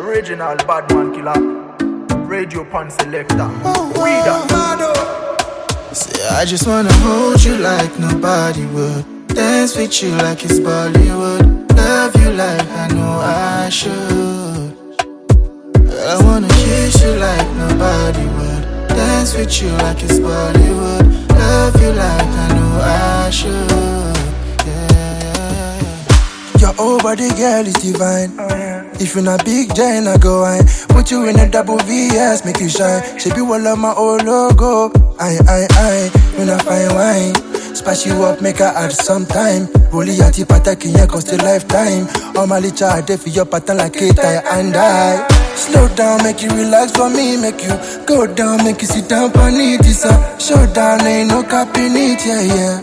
original Badman Killer, Radio Pan Selector. We that. Say I just wanna hold you like nobody would. Dance with you like it's Bollywood. Love you like I know I should. I wanna kiss you like nobody would. Dance with you like it's Bollywood. Love you like I know I should. Your whole body, girl, is divine. If you're not big giant, I go wine. Put you in a double VS, make you shine. Shape you all of my old logo. When I find wine, spice you up, make her add some time. Rolly at the patak in cost a lifetime. All my little are there for your pattern like a tie and I. Slow down, make you relax for me, make you go down, make you sit down on it. It's a showdown, ain't no cap in it, yeah.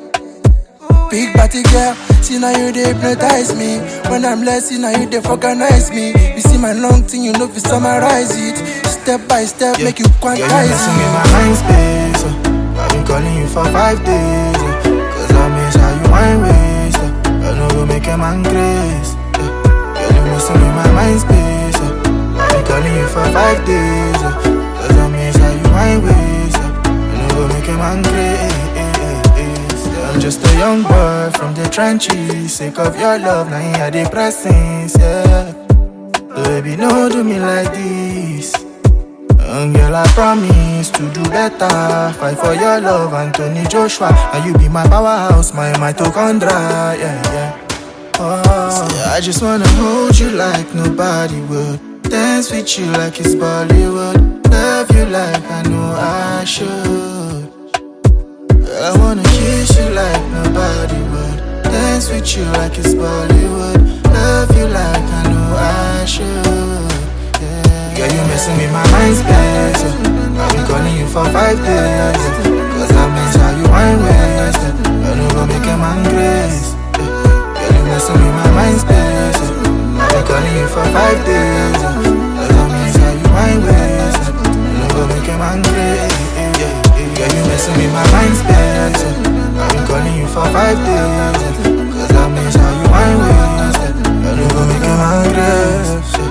Big body girl, see now you they hypnotize me. When I'm less, see now you they organize me. You see my long thing, you know if you summarize it. Step by step, make you quantize it. You're messing with my mind space, I've been calling you for 5 days, cause I miss how you wine waste, I know you make a man grace, you're messing with my mind space, I've been calling you for 5 days, cause I miss how you wine waste, I know you make a man grace. I'm just a young boy from the trenches. Sick of your love, now you had the pressings, yeah. So baby, no do me like this. Girl, I promise to do better. Fight for your love, Anthony Joshua. And you be my powerhouse, my mitochondria, yeah. Oh, so I just wanna hold you like nobody would. Dance with you like it's Bollywood. Love you like I know I should. I wanna kiss you like nobody would. Dance with you like it's Bollywood. Love you like I know I should. Yeah, you messing with my mind space. I've been calling you for 5 days. Cause I miss how you wine waste. I know go make a man grace. Yeah, you messing with my mind space. I've been calling you for 5 days. Cause I miss how you wine waste. I know go make a man grace. Yeah, you messing with my mind space. I've been calling you for 5 days. Cause I miss how you wine waste. I know go make a man grace.